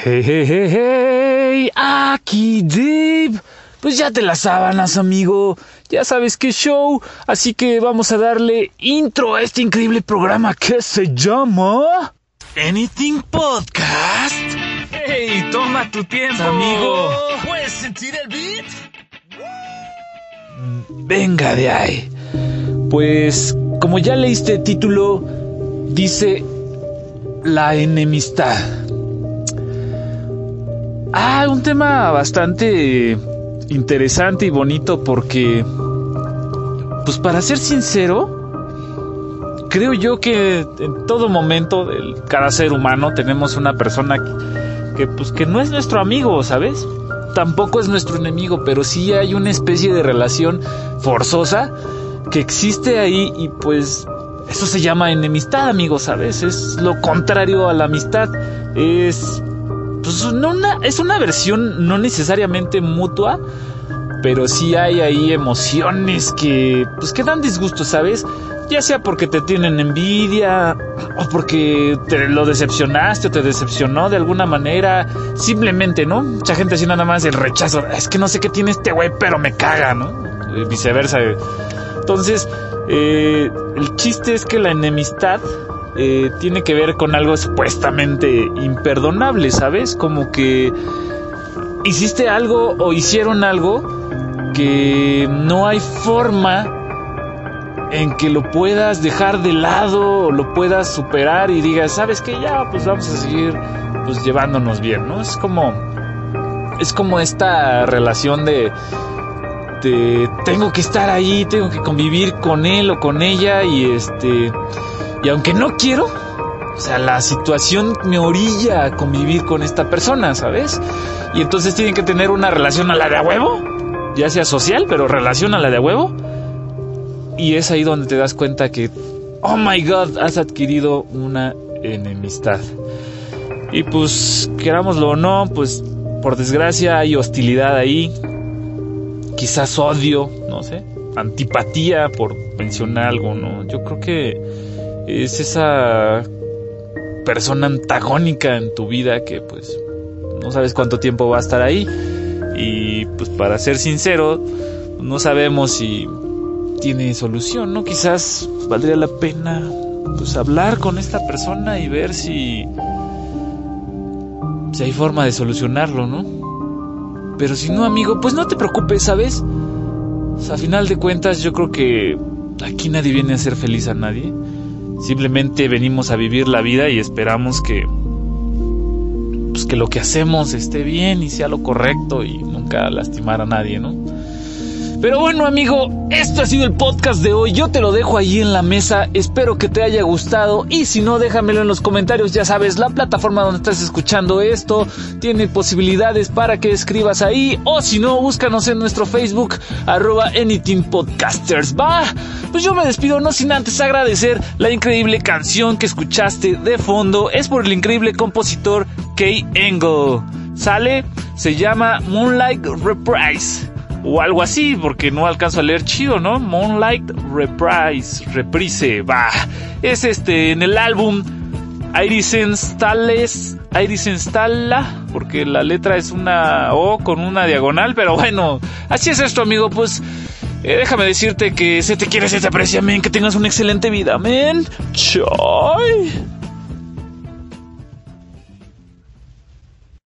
Hey, hey, hey, hey, aquí Dave. Pues ya te las sábanas, amigo. Ya sabes qué show. Así que vamos a darle intro a este increíble programa que se llama Anything Podcast. Hey, toma tu tiempo, amigo. ¿Puedes sentir el beat? Venga de ahí. Pues, como ya leíste el título, dice la enemistad. Un tema bastante interesante y bonito porque, pues para ser sincero, creo yo que en todo momento de cada ser humano tenemos una persona que no es nuestro amigo, ¿sabes? Tampoco es nuestro enemigo, pero sí hay una especie de relación forzosa que existe ahí y pues eso se llama enemistad, amigo, ¿sabes? Es lo contrario a la amistad. Es una versión no necesariamente mutua, pero sí hay ahí emociones que dan disgusto, ¿sabes? Ya sea porque te tienen envidia, o porque te lo decepcionaste o te decepcionó de alguna manera, simplemente, ¿no? Mucha gente así nada más el rechazo, es que no sé qué tiene este güey, pero me caga, ¿no? Viceversa. Entonces, el chiste es que la enemistad tiene que ver con algo supuestamente imperdonable, ¿sabes? Como que hiciste algo o hicieron algo que no hay forma en que lo puedas dejar de lado o lo puedas superar y digas, ¿sabes qué? Ya, pues vamos a seguir llevándonos bien, ¿no? Es como esta relación de tengo que estar ahí, tengo que convivir con él o con ella y aunque no quiero, o sea, la situación me orilla a convivir con esta persona, ¿sabes? Y entonces tienen que tener una relación a la de a huevo, ya sea social, pero relación a la de a huevo. Y es ahí donde te das cuenta que, oh my God, has adquirido una enemistad. Y pues, querámoslo o no, pues por desgracia hay hostilidad ahí. Quizás odio, no sé, antipatía, por mencionar algo, ¿no? Yo creo que es esa persona antagónica en tu vida que pues no sabes cuánto tiempo va a estar ahí. Y pues para ser sincero, no sabemos si tiene solución, ¿no? Quizás valdría la pena pues hablar con esta persona y ver si hay forma de solucionarlo, ¿no? Pero si no, amigo, pues no te preocupes, ¿sabes? O sea, a final de cuentas yo creo que aquí nadie viene a hacer feliz a nadie. Simplemente venimos a vivir la vida y esperamos que lo que hacemos esté bien y sea lo correcto y nunca lastimar a nadie, ¿no? Pero bueno, amigo, esto ha sido el podcast de hoy. Yo te lo dejo ahí en la mesa. Espero que te haya gustado. Y si no, déjamelo en los comentarios. Ya sabes, la plataforma donde estás escuchando esto tiene posibilidades para que escribas ahí. O si no, búscanos en nuestro Facebook, @anythingpodcasters. Va, pues yo me despido no sin antes agradecer la increíble canción que escuchaste de fondo. Es por el increíble compositor Kay Engel. ¿Sale? Se llama Moonlight Reprise. O algo así, porque no alcanzo a leer chido, ¿no? Moonlight Reprise, va. Es en el álbum Eisenstalla, porque la letra es una O con una diagonal, pero bueno, así es esto, amigo. Pues déjame decirte que se te quiere, se te aprecia, men, que tengas una excelente vida, men. Chai.